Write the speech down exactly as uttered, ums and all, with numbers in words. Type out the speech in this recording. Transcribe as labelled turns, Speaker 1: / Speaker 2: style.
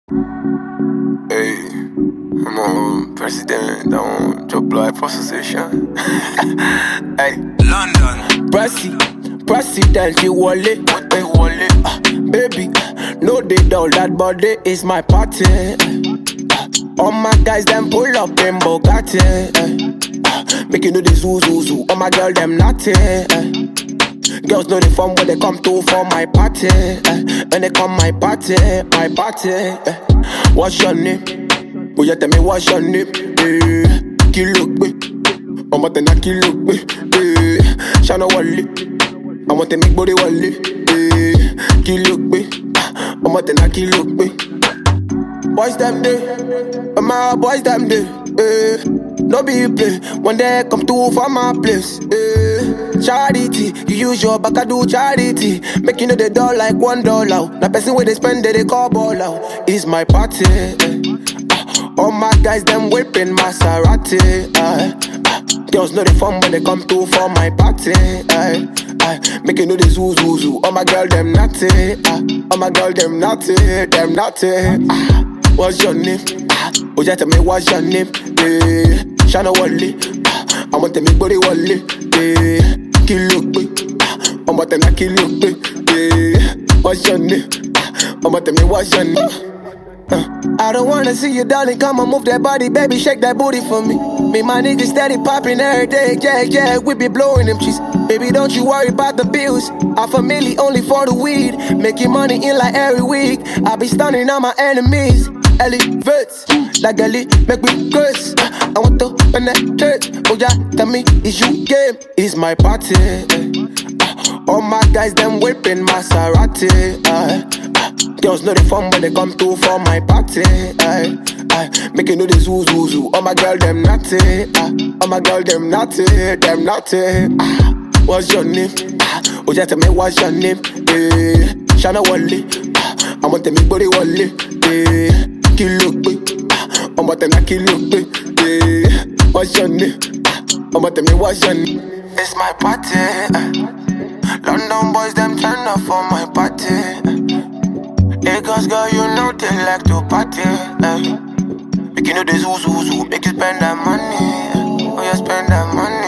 Speaker 1: Hey, I'm on president, I'm on job life association. Hey, London.
Speaker 2: Presi, president, you wallet,
Speaker 1: What they wallet?
Speaker 2: uh, baby. No, they don't. That body is my party. Uh, all my guys them pull up in Bugatti. Uh, make you know the zoo zoo zoo. All my girl them naughty. Uh, girls know the fun when they come to for my party. Uh, when they come my party, my party. Uh, what's your name? Will you tell me what's your name? Eh, Kilo gbe, ọmọ tẹ̀ na kilo gbe. Eh, Ṣáná wọlé, ọmọ tẹ̀ mi gbórí wọlé. Eh, Kilo gbe, ọmọ tẹ̀ na kilo gbe. Boys them day, my boys them day. Eh, no be play when they come to for my place. Eh, charity, you use your back I do charity. Make you know the door like one dollar. Na person where they spend it they call ball out. It's my party. Eh. All my guys, them whipping Maserati. Aye, aye. Girls know the fun when they come to for my party. Aye, aye. Make you know the zoo zoo zoo. All my girl, them naughty. Aye. All my girl, them naughty, them naughty. Aye. What's your name? Aye. Oh, yeah, tell me what's your name? Eh, Shana Wally. I want to make body Wally. Eh, Kilo Gbe. I want to make Kilo Gbe. Eh, what's your name? I want to me what's your name? Uh, I don't wanna see you, darling. Come on, move that body, baby, shake that booty for me. Me, my niggas steady popping every day, yeah, yeah. We be blowing them cheese. Baby, don't you worry about the bills. Half a milli only for the weed. Making money in like every week. I be stunning all my enemies. Elevates, like Ellie, make me curse. I want to penetrate. Oh yeah, tell me, is you game? It's my party. Uh, all my guys, them whipping Maserati. Uh, Girls know the fun when they come to for my party. Aye, aye. Make you know the zoo zoo zoo. All my girl them naughty. Aye. All my girl them naughty, them naughty. Ah, what's your name? Ah, oh yeah, tell me what's your name? Eh, Shana Wally. Ah, I want to make body Wally. Eh, Kilo Gbe. Ah, I want to make Kilo Gbe. Eh, what's your name? Ah, I want to me what's your name? It's my party. Uh, London boys them turn up for my party. Uh, Lagos girl, you know they like to party. Eh. Make you know the zoo zoo zoo, make you spend that money. Eh. Oh, you spend that money.